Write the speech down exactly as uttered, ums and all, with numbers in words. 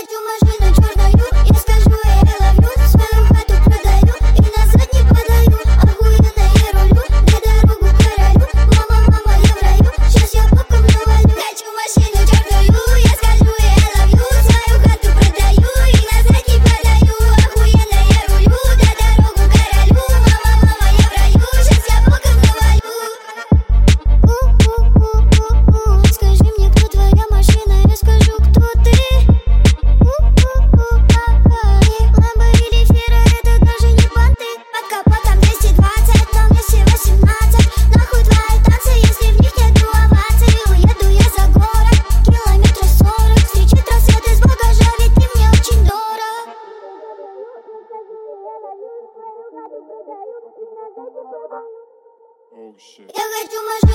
хочу машину черную, я скажу ей I love you. Свою хату продаю и назад не подаю. Охуенно я рулю, дай дорогу королю. Мама, мама, я в раю, сейчас я боком навалю. Хочу машину черную, я скажу ей I love you. Свою хату продаю и назад не подаю. Охуенно я рулю, дай дорогу королю. Мама, мама, я в раю, сейчас я боком навалю. У-у-у-у-у, скажи мне, кто твоя машина, я скажу, кто ты. Ламбо или Фера, это даже не понты. Под капотом двести двадцать, но мне все восемнадцать. Нахуй твои танцы, если в них нету оваций. Уеду я за город, километров сорок. Встречать рассвет из багажа, ведь ты мне очень дорог. Oh shit. Я хочу машину.